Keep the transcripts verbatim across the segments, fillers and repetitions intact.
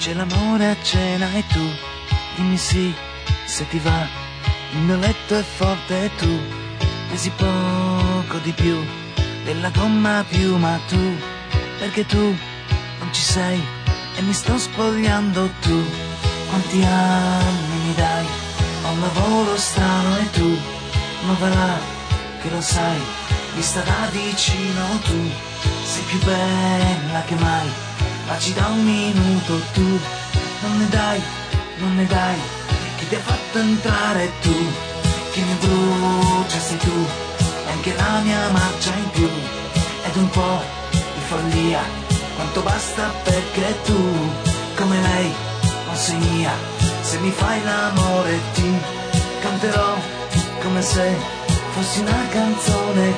C'è l'amore a cena e tu dimmi sì, se ti va. Il mio letto è forte e tu pesi poco di più della gomma più, ma tu, perché tu non ci sei e mi sto spogliando. Tu quanti anni mi dai? Ho un lavoro strano e tu non va là, che lo sai, vista da vicino tu sei più bella che mai, ma ci da un minuto. Tu non ne dai, non ne dai, chi ti ha fatto entrare? Tu chi mi brucia sei tu, e anche la mia marcia in più ed un po' di follia, quanto basta perché tu come lei non sei mia. Se mi fai l'amore ti canterò come se fossi una canzone,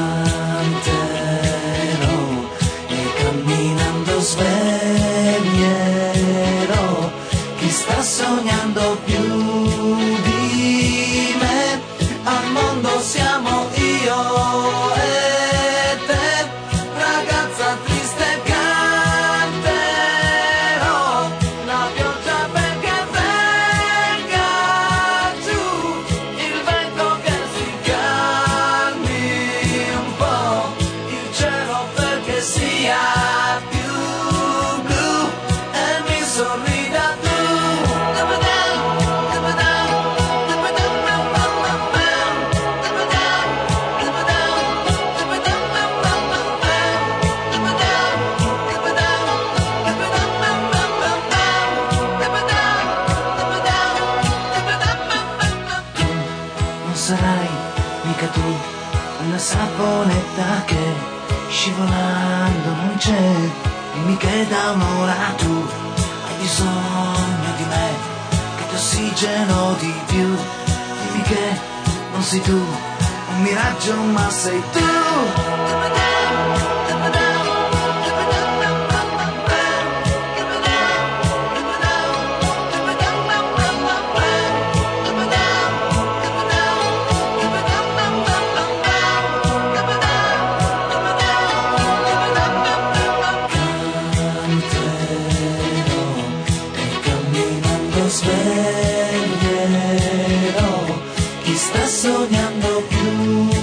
canterò e camminando sveglierò chi sta sognando più di me. Al mondo siamo io e te, ragazza triste canterò la pioggia perché venga giù, il vento che si calmi un po', il cielo perché sia più blu e mi sorrida tu. Sarai mica tu una saponetta che scivolando non c'è. Dimmi che da un'ora tu hai bisogno di me, che ti ossigeno di più. Dimmi che non sei tu un miraggio ma sei tu. Sveglierò chi sta sognando più